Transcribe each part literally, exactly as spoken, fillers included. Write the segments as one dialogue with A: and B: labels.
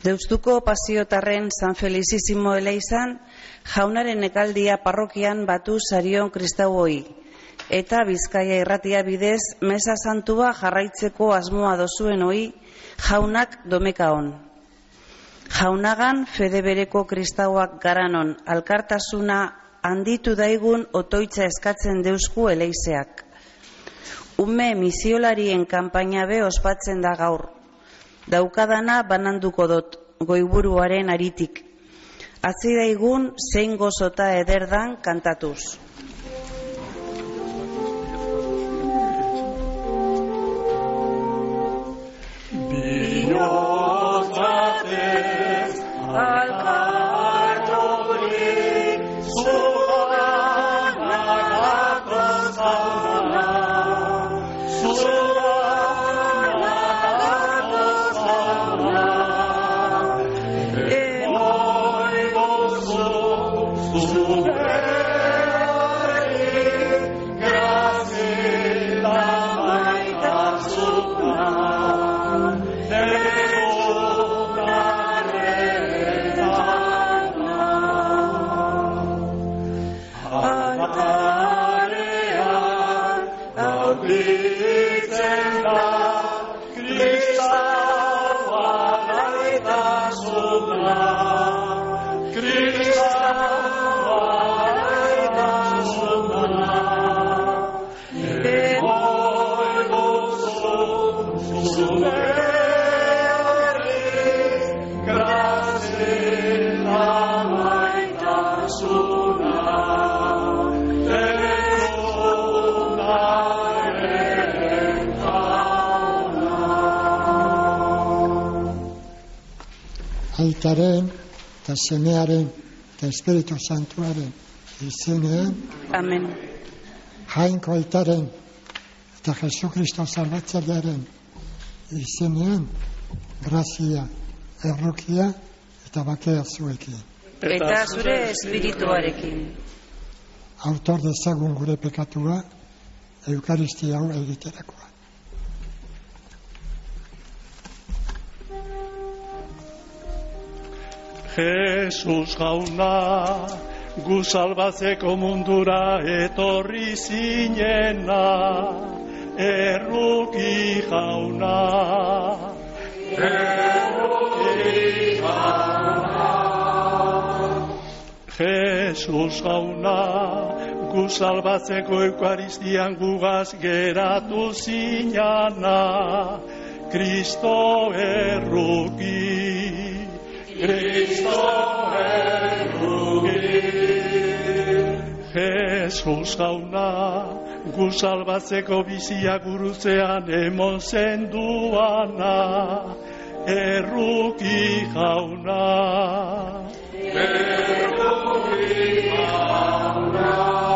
A: Deustuko Pasiotarren San Felicissimo eleizan, jaunaren ekaldia parrokian batu sarion kristauoi, eta Bizkaia irratia bidez mesa santua jarraitzeko asmoa dozuen hoi, jaunak domekaon. Jaunagan fede bereko kristauak garanon alkartasuna handitu daigun otoitza eskatzen deusku eleizeak. Ume misiolarien kanpaina be ospatzen da gaur. Daukadana bananduko dot, goiburuaren aritik. Atzi daigun zein gozota ederdan kantatuz.
B: Bihotz batez alkarturik zuganagako zauna, zuganagako zauna, emoi gozu zuberik grazila maitasuna.
C: Aitaren, eta Semearen, eta Espiritu Santuaren izenean.
A: Amen.
C: Jainko Aitaren, eta Jesu Kristo Salbatzailearen izenean, grazia, errukia, eta bakea zuekin.
A: Eta zure espirituarekin.
C: Autor dezagun gure pekatua, Eukaristia hau egiterakoa.
B: Jesus jauna, gu salbatzeko mundura etorri zinena, erruki jauna. Erruki jauna. Jesus jauna, gu salbatzeko Eukaristian gugaz geratu zinana, Kristo erruki. Cristo erruki. Jesus jauna, gu salbatzeko bizia gurutzean emon zenduana, erruki jauna. Erruki jauna.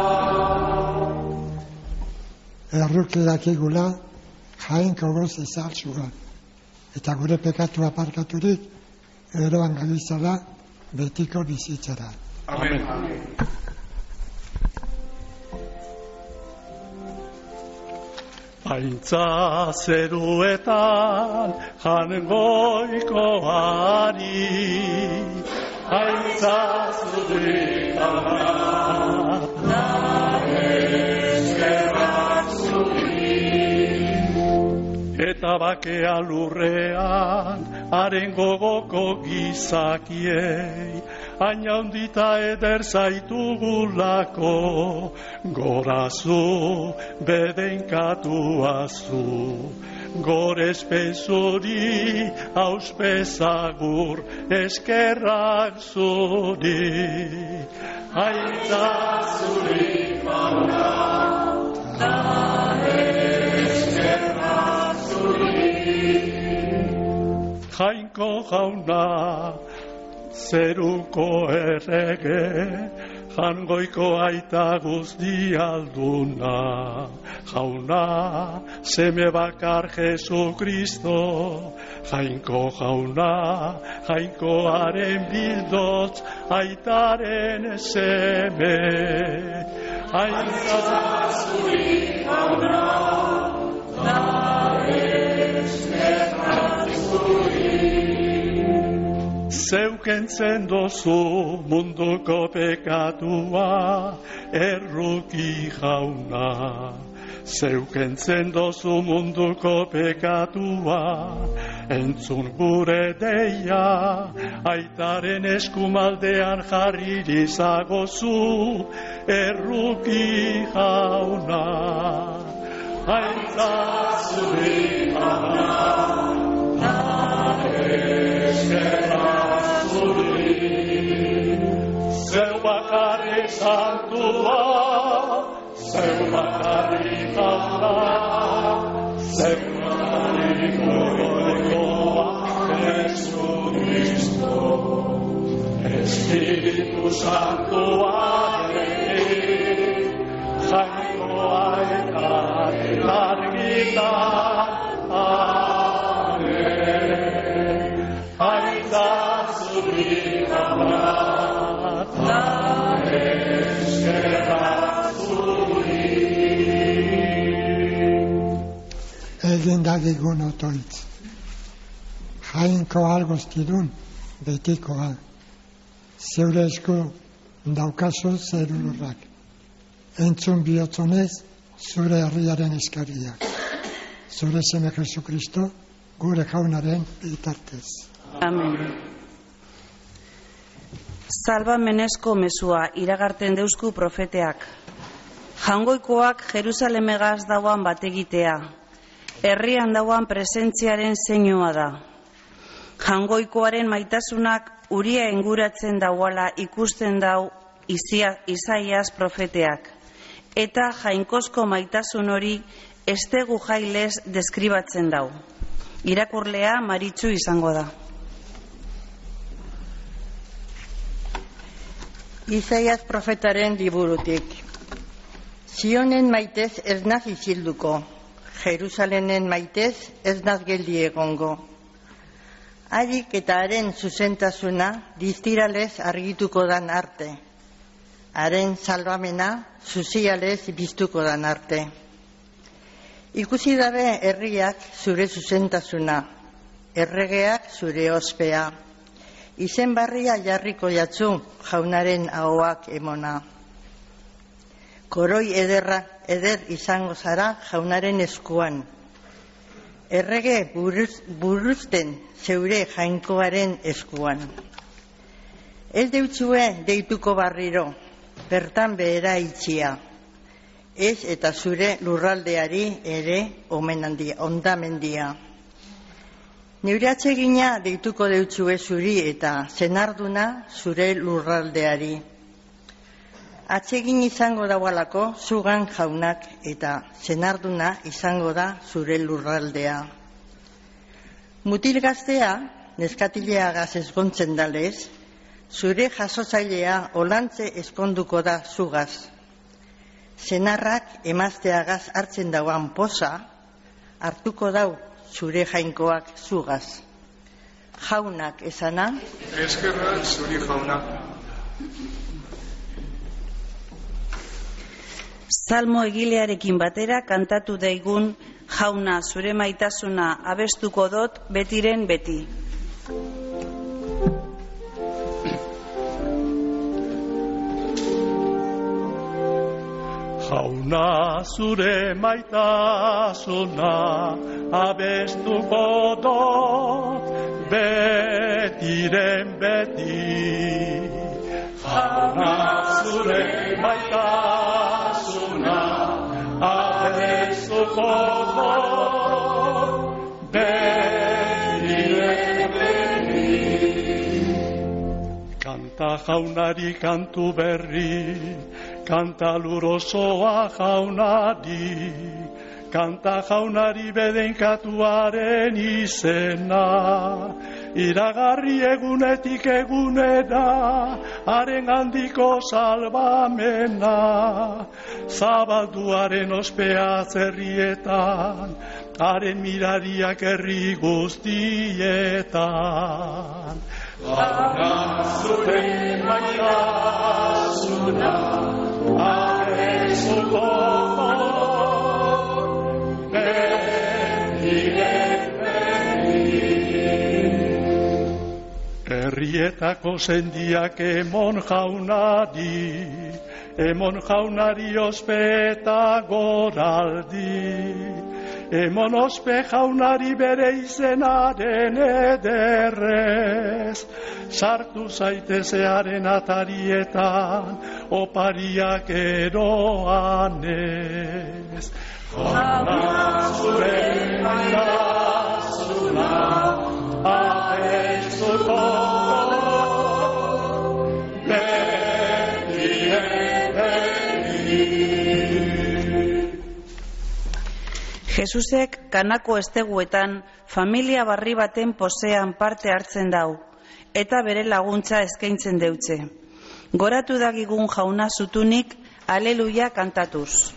C: Erruki dakigula, jainko goz ezaltzua, eta gure pekatua parkaturik, eroan gabizala betiko bizitzara.
B: Amen. Aintza zeruetan jangoikoari, aintza zeruetan da eskerrak zuri, eta bakea lurrean haren gogoko gizakiei, aina hondita eder zaitugulako, gorazu bedenkatuazu, gorespezuri auspezagur eskerrak zuri. Aitza zuri jauna, da eskerrak zuri. Jainko jauna, zeruko errege, jangoiko aita guzti alduna. Jauna, seme bakar Jesu Kristo, jainko jauna, jainkoaren bildotz, aitaren seme. Aitza zuri jauna, da eskerrak zuri. zeukentzen dozu munduko pekatua, erruki jauna. Zeukentzen dozu munduko pekatua, entzun gure deia, aitaren eskumaldean jarri dizagozu, erruki jauna. Aitzazuri jauna, eskerrak zuri, zeu bakarri santua, zeu bakarri jauna, zeu bakarri goikoa, Jesu Kristo, Espiritu Santuarekin, jainkoa eta largita, Aitzazuri jauna, ta eskerrak zuri.
C: Egin dagigun otoitz, jainko algoztidun betikoa, zeure esku daukazu zerulurrak, entzun bihotzonez zure herriaren eskaria, zure seme Jesu Kristo, gure jaunaren bitartez.
A: Amen. Salbamenezko mezua iragarten deusku profeteak. Jangoikoak Jerusalemegaz dauan bategitea. Herrian dauan presentziaren zeinua da. Jangoikoaren maitasunak uria inguratzen dauala ikusten dau Isaias profeteak. Eta jainkozko maitasun hori estegu jailez deskribatzen dau. Irakurlea Maritxu izango da.
D: Isaias profetaren liburutik. Zionen maitez ez naz isilduko, Jerusalenen maitez ez naz geldi egongo. Harik eta haren zuzentasuna distiralez argituko dan arte. Haren salvamena zuzialez biztuko dan arte. Ikusi dabe herriak zure zuzentasuna, erregeak zure ospea. Izen barria jarriko jatzu jaunaren ahoak emona. Koroi ederra eder izango zara jaunaren eskuan. Errege buruz, buruzten zeure jainkoaren eskuan. Ez deutzue deituko barriro, bertan behera itxia. Ez eta zure lurraldeari ere omenandia, ondamendia. Neure atsegina deituko deutzue zuri eta zenarduna zure lurraldeari. Atsegin izango daualako zugan jaunak eta zenarduna izango da zure lurraldea. Mutil gaztea, neskatileagaz ezkontzen dalez, zure jasotzailea olantze eskonduko da zugaz. Zenarrak emazteagaz hartzen dauan poza, hartuko dau zure jainkoak zugaz. Jaunak esana.
E: Eskerrak zuri jauna.
A: Salmo egilearekin batera kantatu daigun jauna zure maitasuna abestuko dot betiren beti.
B: Jauna zure maitasuna abestuko dot betiren beti. Jauna zure maitasuna abestuko dot betiren beti. Kanta jaunari kantu berri, kanta lurosoa jaunari, kanta jaunari bedenkatuaren izena, iragarri egunetik egunera, haren handiko salbamena, zabalduaren ospea zerrietan, haren mirariak herri guztietan. Jauna zure maitasuna abestuko betiren beti. herrietako sendiak emon jaunari, emon jaunari ospe eta goraldi, emon ospe jaunari bere izenaren ederrez, sartu zaitezearen atarietan, opariak eroanez. Jauna zure maitasuna, ahetzuko
A: Jesusek Kanako esteguetan familia barri baten posean parte hartzen dau, eta bere laguntza eskaintzen deutze. Goratu dagigun jauna zutunik, aleluia kantatuz.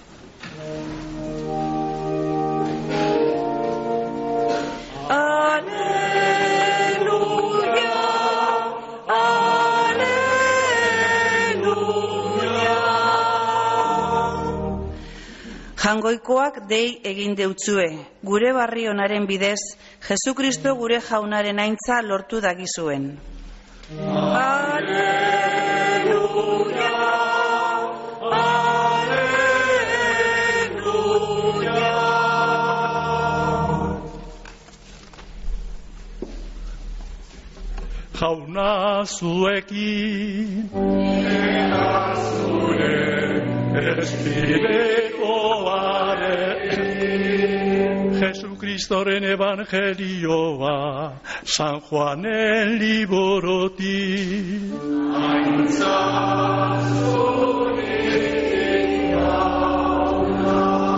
A: Jangoikoak dei egin deutzue, gure barri onaren bidez, Jesukristo gure jaunaren aintza lortu dagizuen. Aleluia, aleluia.
B: Jauna zuekin, eta zure espirituarekin. Jesukristoren evangelioa, San Juanen liburutik. Aintza zurik jauna.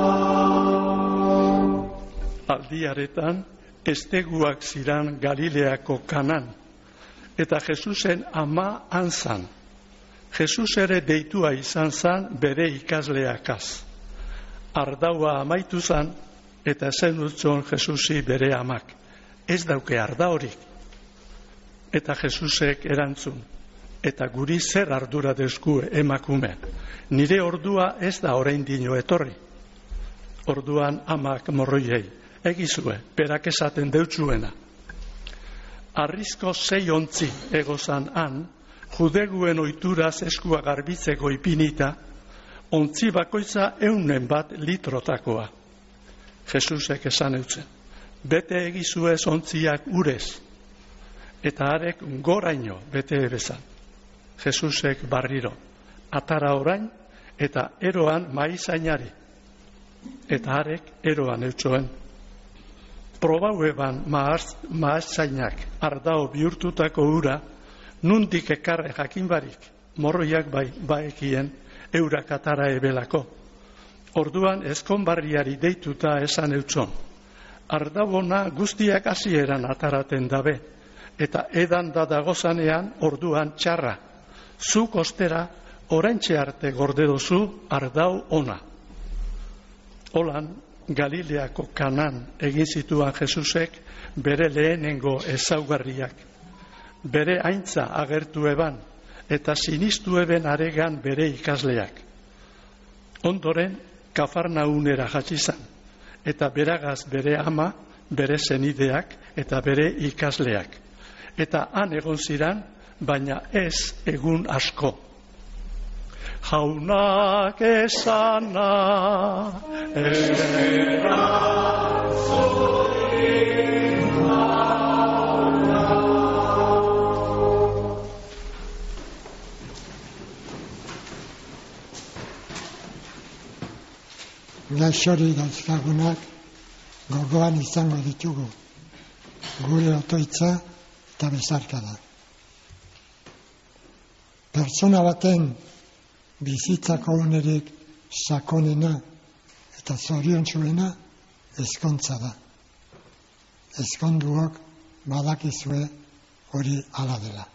B: Aldiaretan, esteguak ziran Galileako Kanan, eta Jesusen ama anzan. Jesus ere deitua izan zan bere ikasleakaz. Ardaua amaitu zan, eta zen utzon Jesusi bere amak. Ez dauke arda horik. Eta Jesusek erantzun. Eta guri zer ardura deskue emakume. Nire ordua ez da orain dino etorri. Orduan amak morroiei. Egizue, berak esaten deutsuena. Arrizko sei ontzi egozan han, judeguen oituraz eskua garbitzeko ipinita, ontzi bakoitza eunen bat litrotakoa. Jesusek esan eutzen, bete egizuez ontziak urez, eta harek goraino bete ebezan. Jesusek barriro, atara orain, eta eroan maizainari, eta harek eroan eutxoen. Probau eban maazainak ardao bihurtutako ura, nundik ekarre jakinbarik, morroiak bai baekien eurak atara ebelako. Orduan ezkonbarriari deituta esan eutxon. Ardabona guztiak hasieran ataraten dabe, eta edan da dagozanean orduan txarra. Zuk ostera oraintxe arte gorde dozu ardau ona. Holan, Galileako Kanan egin zituan Jesusek bere lehenengo ezaugarriak. Bere aintza agertu eban, eta sinistu eben aregan bere ikasleak. Ondoren, Kafarnaunera jatzizan, eta beragaz bere ama, bere senideak, eta bere ikasleak. Eta han egon ziran, baina ez egun asko. Jaunak esana, esperantzurik jauna.
C: Gaixori dauzkagunak gogoan izango ditugu, gure otoitza eta bezarkada. Pertsona baten bizitzako onerik sakonena eta zoriontsuena ezkontza da. Ezkonduok badakizue hori hala dela.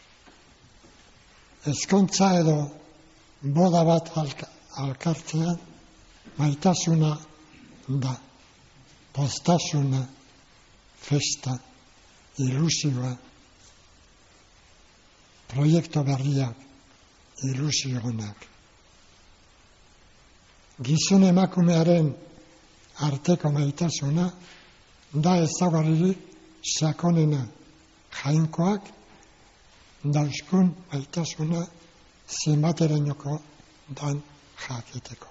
C: Ezkontza edo boda bat alka, alkartzea maitasuna da, postasuna, festa, ilusioa, proiektu berriak, ilusionak. Gizon emakumearen arteko maitasuna da ezaugarririk sakonena, jainkoak dauzkun maitasuna zenbaterainoko dan jakiteko.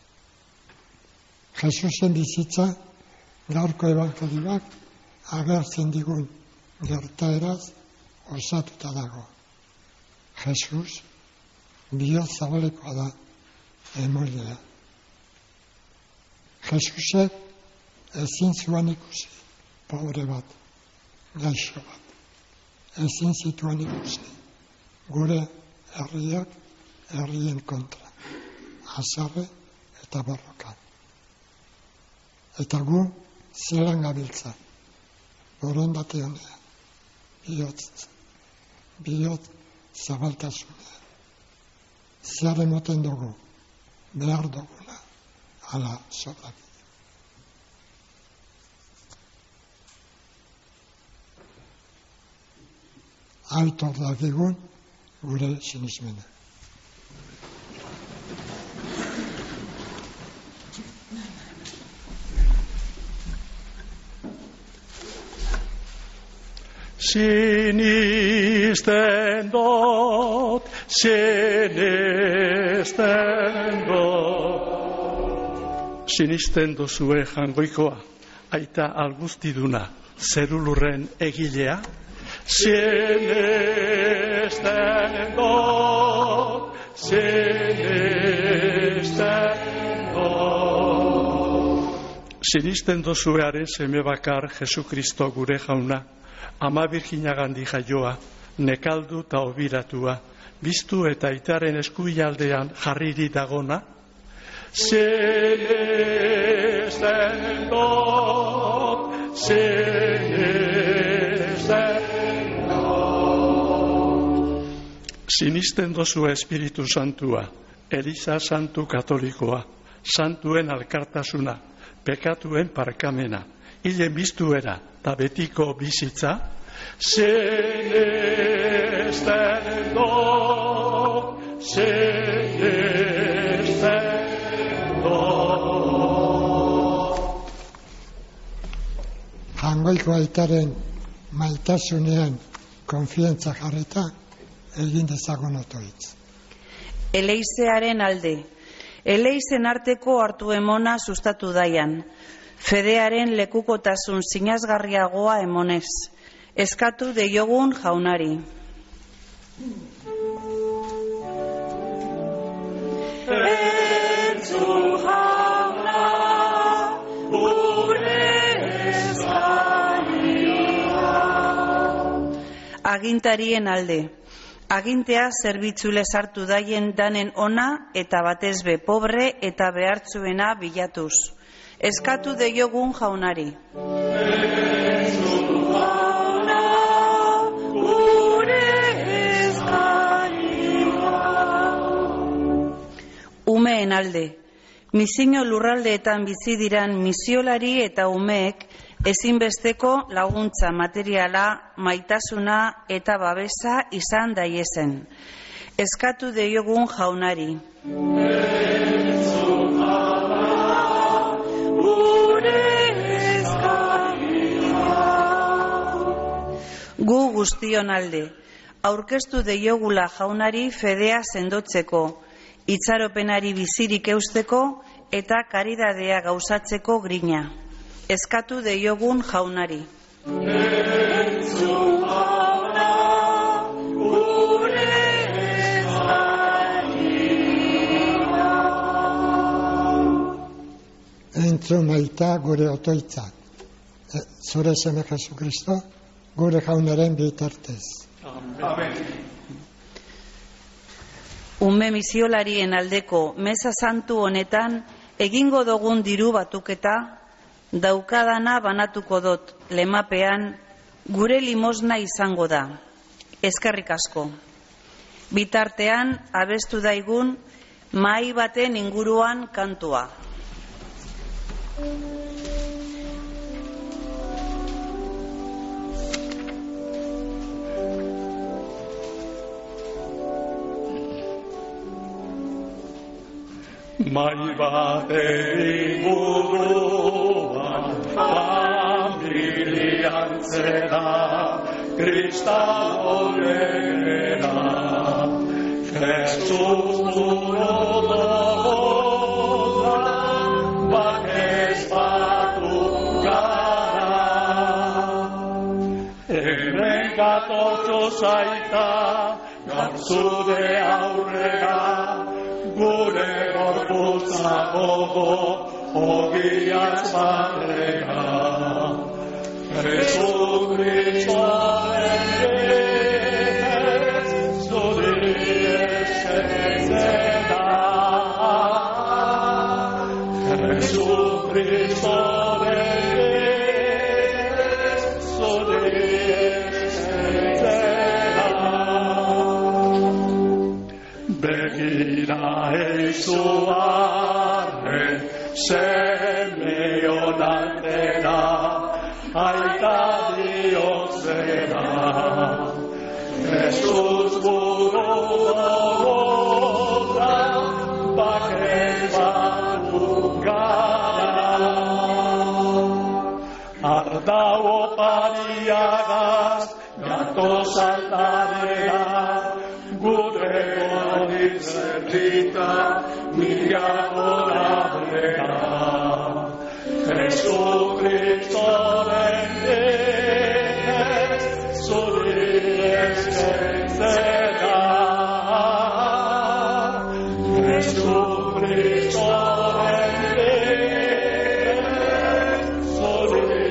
C: Jesusen bizitza gaurko ebangelioak agertzen digun gertaeraz osatuta dago. Jesus bihotz zabalekoa da emoilea. Jesusek ezin zuen ikusi pobre bat, gaixo bat. Ezin zituen ikusi gure herriak herrien kontra, azarre eta borroka. Eta gu zelan gabiltza, borondate honean, bihotz, bihotz zabaltasunean. Zer emoten dugu, behar duguna, ala sobrak. Alto dakigun gure sinismena.
B: Sinisten dut, sinisten dut. Sinisten dozue jangoikoa, aita algustiduna, zerulurren egilea. Sinisten dut, sinisten dut. Sinisten dozuearen seme bakar Jesukristo gure jauna, Ama Birjinagandi jaioa, nekaldu eta obiratua, biztu eta aitaren eskuialdean jarriri dagona. Sinisten dut, sinisten dut. Sinisten dozu Espiritu Santua, Eliza Santu Katolikoa, santuen alkartasuna, pekatuen parkamena, hilen biztuera eta betiko bizitza. Sinisten dut, sinisten dut.
C: Jangoiko aitaren maitasunean konfiantza jarreta egin dezagun otoitz.
A: Eleizearen alde, eleizen arteko hartu emona sustatu daian, fedearen lekukotasun sinazgarriagoa emonez, eskatu deiogun jaunari. Entzun jauna, gure eskaria. Agintarien alde, agintea zerbitzule sartu daien danen ona eta batez be pobre eta behartzuena bilatuz. Eskatu deiogun jaunari. Entzun jauna, gure eskaria. Umeen alde, misio lurraldeetan bizi diran misiolari eta umeek ezinbesteko laguntza materiala, maitasuna eta babesa izan daiezen. Eskatu deiogun jaunari. Entzun jauna, gu guztion alde, aurkeztu deiogula jaunari fedea sendotzeko, itxaropenari bizirik eusteko eta karidadea gauzatzeko grina. Eskatu deiogun jaunari. Entzun jauna, gure eskaria.
C: Entzun aita gure otoitza. E, zure seme Jesukristo, gure jaunaren bitartez.
B: Amen.
A: Ume misiolarien aldeko meza santu honetan egingo dugun diru batuketa, daukadana banatuko dut lemapean gure limosna izango da. Eskerrik asko. Bitartean abestu daigun mahai baten inguruan kantua.
B: Mahai baten inguruan familian zera Kristau legera, Jesus burutu da, bakez batu gara. Hemen gatozu zaita, gaur zure aurrera, gure gorputza gogo, ogiaz batera. Jesucristoren bidez, zuri eskertzen da. Jesucristoren bidez, zuri eskertzen da. Begira eizuaren, seme honantera, aita Diosera, Jesus buruta, bakez batu gara. Ardau opariagaz, gatoz altarera, gure goriz erdita, mila gorabera. Jesucristoren bidez, zuri eskertzen da. Jesucristoren bidez, zuri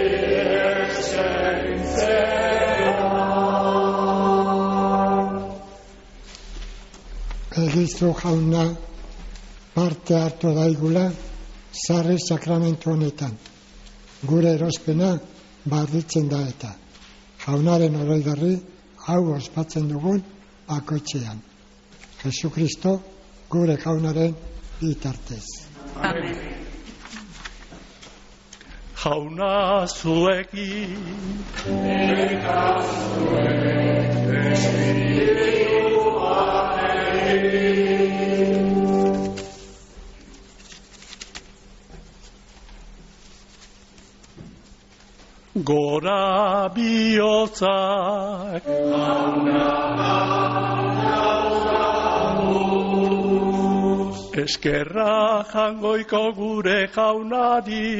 B: eskertzen da.
C: Egiztu jauna parte hartu daigula sarri sakramentu honetan. Gure erospena barritzen da eta. Jaunaren oroigarri hau ospatzen dugun bakoitzean. Jesukristo gure jaunaren bitartez.
A: Amen.
B: Jauna zuekin, eta zuek espirituarekin. Gora bihotzak eskerra jangoiko gure jaunari,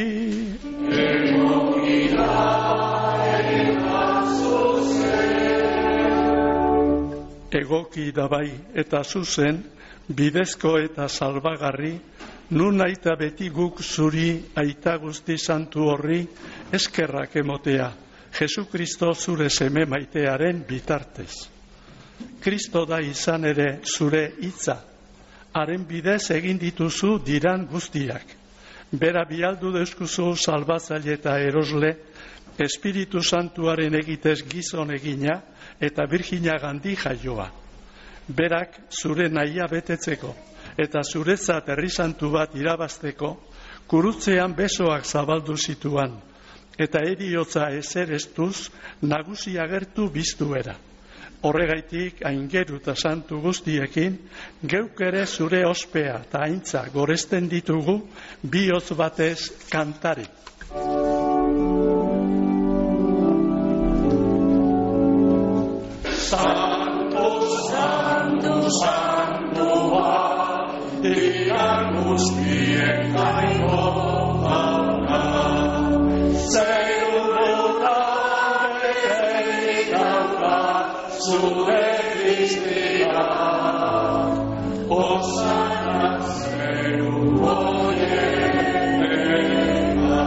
B: egoki da bai eta zuzen, bidezko eta salbagarri, nun aita beti guk zuri aita guzti santu horri eskerrak emotea, Jesukristo zure seme maitearen bitartez. Kristo da izan ere zure hitza, haren bidez egin dituzu diran guztiak. Bera bialdu deuskuzu salbatzaile eta erosle, Espiritu Santuaren egitez gizon egina eta Virgina gandi jaioa. Berak zure nahia betetzeko eta zuretzat herri santu bat irabazteko, kurutzean besoak zabaldu zituan, eta eriotza ezerestuz nagusi agertu biztuera. Horregaitik aingeru eta santu guztiekin, geuk ere zure ospea eta aintza goresten ditugu bihotz batez kantari. Santo, santo, santua, dian guztien gaino hauna, zeruruta beterik dauka zure Kristia, osana zeru hoienena,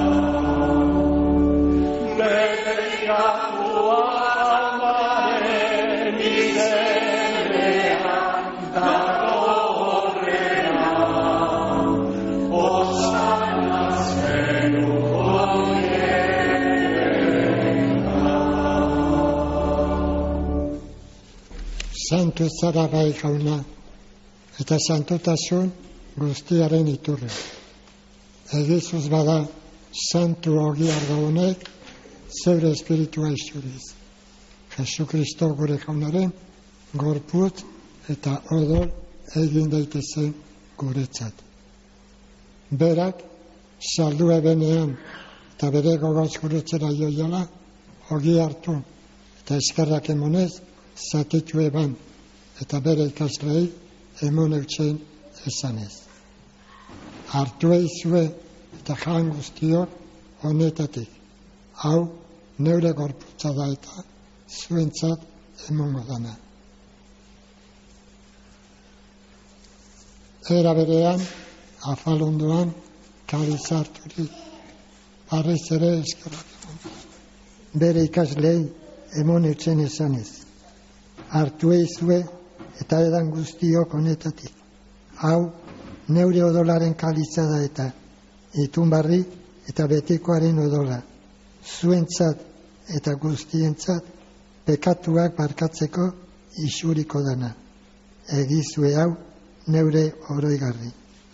B: bedeiakua amaren izenean datorrena, osana zeru hoienena.
C: Santu zara bai jauna, eta santotasun guztiaren iturri. Egizuz bada, santu ogiarda honek, zeure espiritua izuriz. Jesukristo gure jaunaren, gorputz eta odol egin daitezen guretzat. Berak, saldu ebenean, eta bere gogoz guretzera joiala, ogi hartu, eta eskerrak emonez, zatitu eban, eta bere ikaslei emon eutxein esanez. Hartu eizue eta jan guztiok honetatik. Hau, neure gorputza da eta zuentzat emongo dana. Era berean, afalondoan, kaliz harturik, barrez ere eskerrak emon. Bere ikaslei emon eutxen esanez. Hartu eizue eta edan guztiok honetatik. Hau, neure odolaren kaliza da eta itunbarri eta betikoaren odola. Zuentzat eta guztientzat pekatuak barkatzeko isuriko dana. Egizue hau neure oroigarri.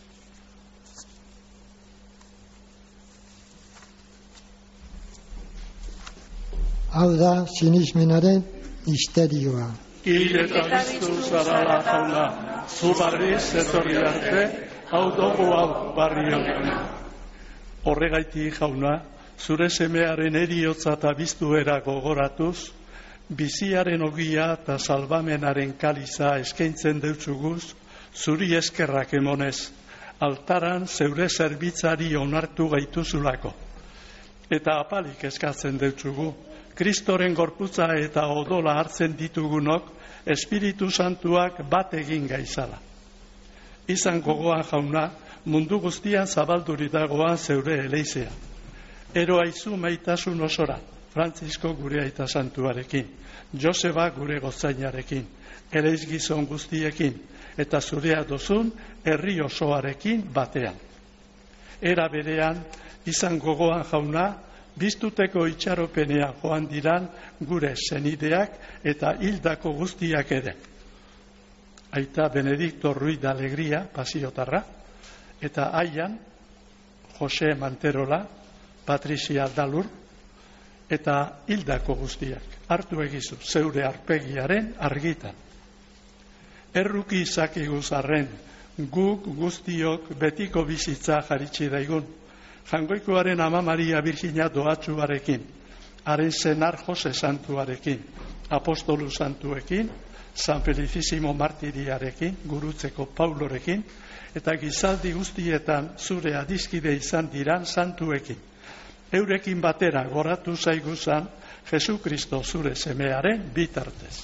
C: Hau da sinismenaren misterioa.
B: Hil eta biztu zarala jauna, zu barriz etorri arte, hau dugu hau barri honen. Horregaitik jauna, zure semearen eriotza eta biztuera gogoratuz, biziaren ogia eta salbamenaren kaliza eskaintzen deutzuguz, zuri eskerrak emonez, altaran zeure zerbitzari onartu gaituzulako. Eta apalik eskatzen deutzugu, Kristoren gorputza eta odola hartzen ditugunok, Espiritu Santuak bat egin gaizala. Izan gogoan jauna, mundu guztian zabalduri dagoan zeure eleizea. Ero aizu maitasun osora, Frantzisko gure aita santuarekin, Joseba gure gozainarekin, eleiz gizon guztiekin, eta zurea dozun herri osoarekin batean. Era berean, izan gogoan jauna, biztuteko itxaropenean joan diran gure senideak eta hildako guztiak ere. Aita Benedikto Ruiz de Alegria, pasiotarra, eta aian Jose Manterola, Patrizia Dalur, eta hildako guztiak. Hartu egizu, zeure arpegiaren argitan. Erruki izakiguz arren, guk guztiok betiko bizitza jaritsi daigun, Jangoikoaren Ama Maria Virginia doatxuarekin, haren senar Jose Santuarekin, Apostolu Santuekin, San Felicissimo Martiriarekin, gurutzeko Paulorekin, eta gizaldi guztietan zure adiskide izan diran santuekin. Eurekin batera goratu zaiguzan Jesu Kristo zure semearen bitartez.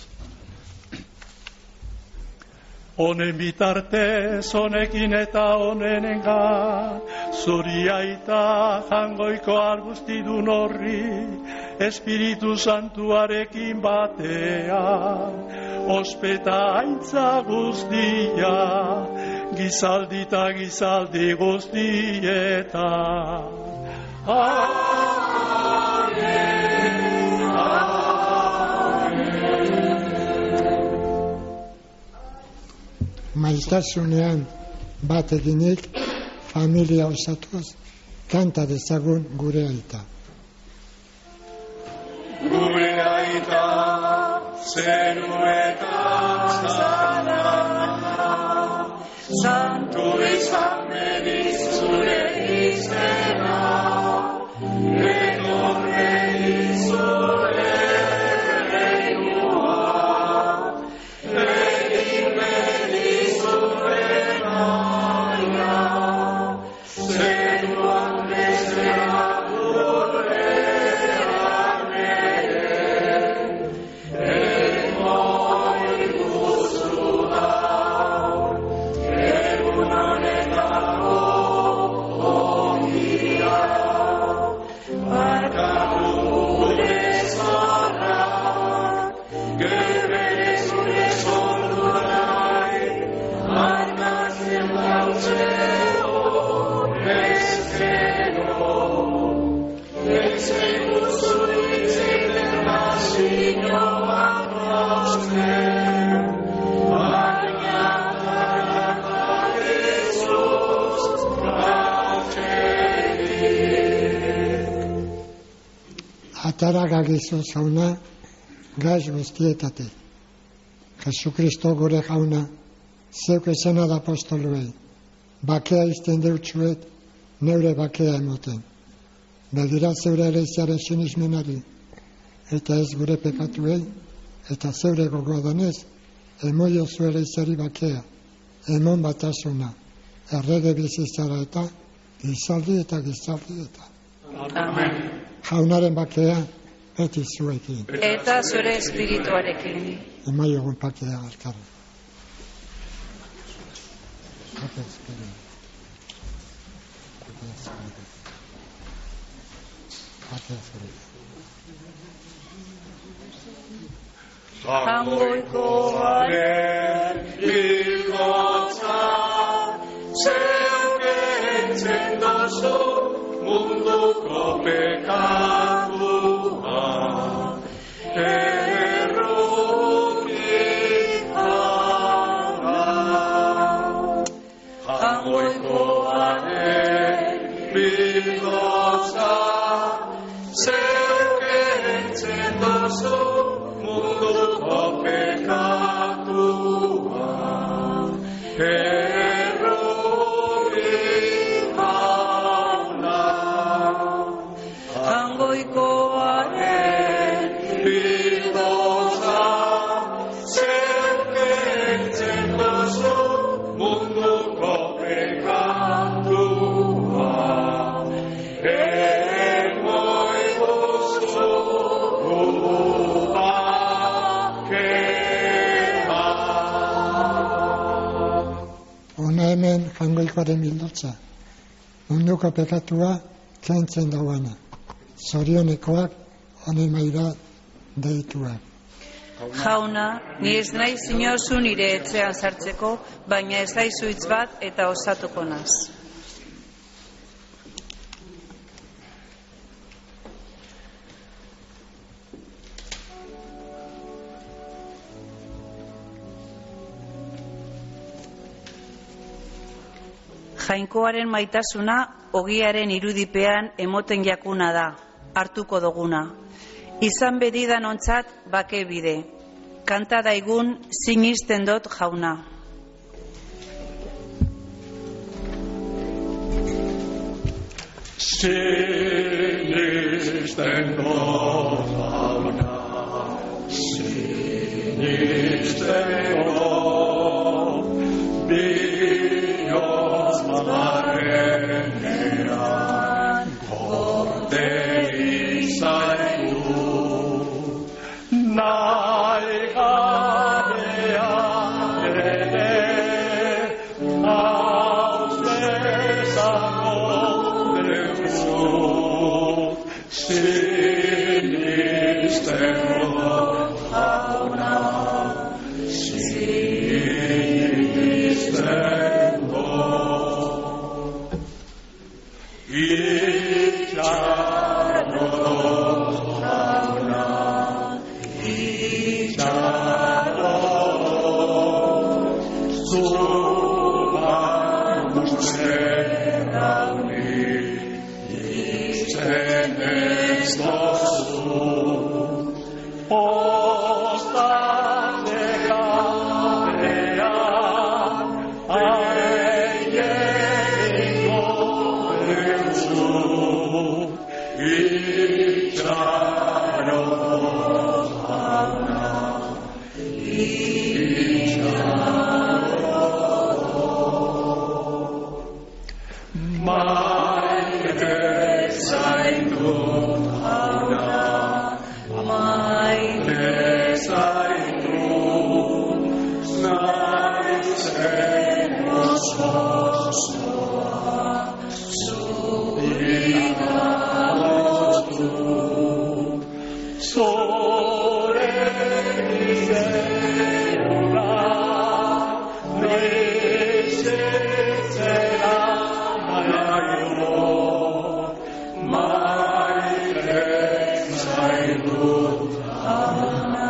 B: Honen bitartez, honekin eta honenengan, zuri aita jangoiko argustidun horri, Espiritu Santuarekin batean, ospeta aintza guztia, gizaldi eta gizaldi guztieta. Amen.
C: Maitasunean bat eginik, familia osatuz, kanta dezagun gure aita.
E: Gure aita, zeruetan zara, santu izan beriz zure izena, etorre izure reinua, egin beriz zure naia, zeruan bezera gure armeren, emoi guztu dau, egun honetako ongia, barkatu gure zorrak, gebere zure zordu nahi, markatzen gautzeko bezkero, bezkero zuritzen nazioan rozten, baina garraka Jesus ratxetik.
C: Atara gagizu zauna, gaz guztietatik. Jesu Kristo gure jauna, zeuk esena da apostoluei, bakea izten deutsuet, neure bakea emoten. Begira zeure eleiziaren sinismenari, eta ez gure pekatuei, eta zeure gogodanez, emoio zuere izari bakea, emon batasuna, errege bizitzara eta gizaldi eta gizaldi eta.
A: Amen.
C: Jaunaren bakea, beti zuekin.
A: Eta zure espirituarekin.
C: Emaiogun pakea alkarra. Pakea espiritu. Pakea espiritu. Pakea espiritu.
E: Jangoikoaren bilgotza, zeuke entzendozu munduko pekatua, errutik jana. Jangoikoaren bilgotza, zeuke entzendozu munduko pekatua, errutik jana. Jangoikoaren bilgotza, zeuke entzendozu munduko pekatua, emoiguzu
C: Ona hemen jangoikoaren bildotza, munduko pekatua kentzen dauana, zorionekoak honen maira deituak.
A: Jauna, ni ez nahi zinozu nire etxean sartzeko, baina ez daizu hitz bat eta osatuko naz. Jainkoaren maitasuna ogiaren irudipean emoten jakuna da, hartuko duguna. Izan bedidan ontzat bake bide. Kanta daigun sinisten dut jauna.
B: Sinisten dut jauna, sinisten dut bihotz barrenean gorde izaitu. Nahi gabea ere hauzezako duzu, sinisten dut jauna, sinisten dut. Itxaron dut jauna, zuban guztien hauni, itzen ez dozu. Ostarte gabean, aieniko duzu, itxaron dut jauna. Maite zaitut jauna, maite zaitut, naizen osoa, zurik adotu, zoren izena, noizetzera naio, maite zaitut jauna,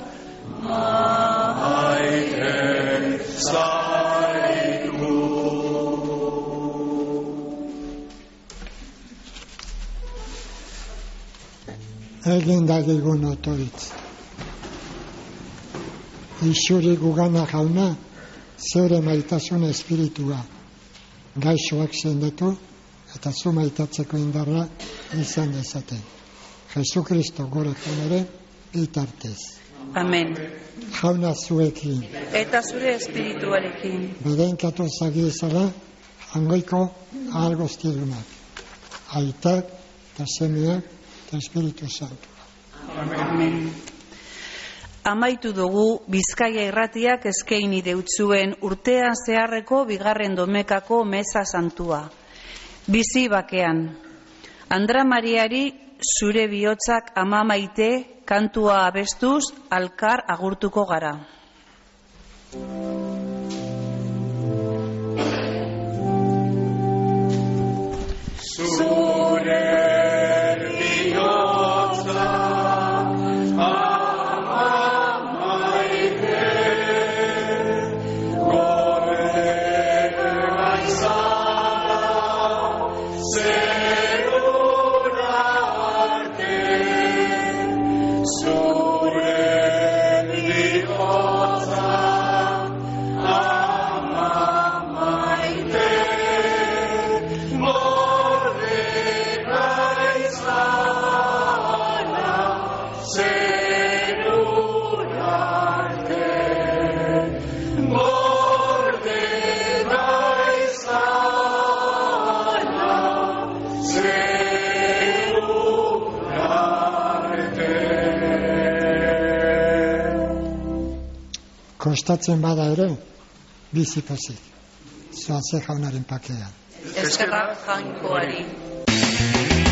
B: maite zaitut.
C: Egin dagigun otoitz. Isuri gugana jauna, zeure maitasun espiritua, gaixoak sendetu eta zu maitatzeko indarra izan dezaten. Jesukristo gure ere bitartez.
A: Amen.
C: Jauna zuekin,
A: Eta zure espirituarekin.
C: bedeinkatu zagiezala, hangoiko ahal guztidunak. Aitak, eta semeak, eta Espiritu Santua.
A: Amen. Amaitu dugu Bizkaia irratiak eskaini deutzuen urtean zeharreko bigarren domekako meza santua. Bizi bakean. Andra Mariari zure bihotzak ama maite kantua abestuz alkar agurtuko gara.
E: Zure bihotza ama maite, gorrega izana zerura arte. Zure bihotza ama maite,
C: Kostatzen bada ere, bizi pozik. Zoaze jaunaren pakean.
A: Eskerrak jainkoari.